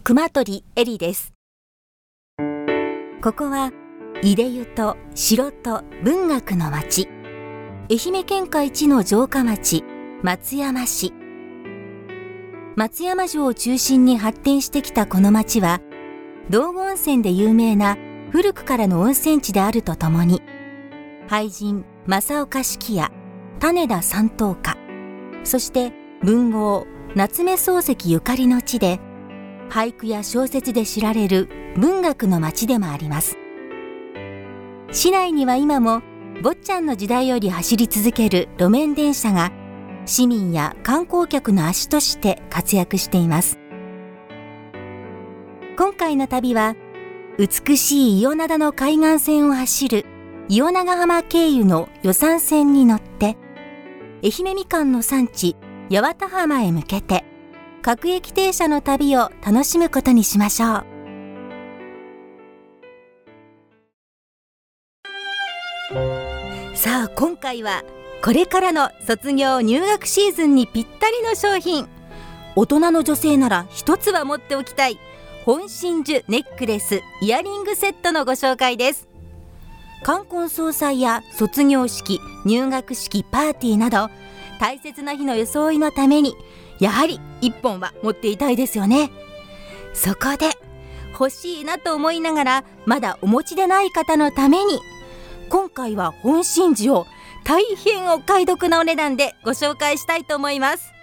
熊取絵里です。ここは出湯と城と文学の町、愛媛県下一の城下町松山市。松山城を中心に発展してきたこの町は、道後温泉で有名な古くからの温泉地であるとともに、俳人正岡子規や種田山頭家、そして文豪夏目漱石ゆかりの地で、俳句や小説で知られる文学の町でもあります。市内には今も坊ちゃんの時代より走り続ける路面電車が市民や観光客の足として活躍しています。今回の旅は、美しい伊予灘の海岸線を走る伊予長浜経由の予讃線に乗って、愛媛みかんの産地八幡浜へ向けて各駅停車の旅を楽しむことにしましょう。さあ、今回はこれからの卒業入学シーズンにぴったりの商品、大人の女性なら一つは持っておきたい本真珠ネックレスイヤリングセットのご紹介です。冠婚葬祭や卒業式、入学式、パーティーなど大切な日の装いのために、やはり一本は持っていたいですよね。そこで欲しいなと思いながらまだお持ちでない方のために、今回は本真珠を大変お買い得なお値段でご紹介したいと思います。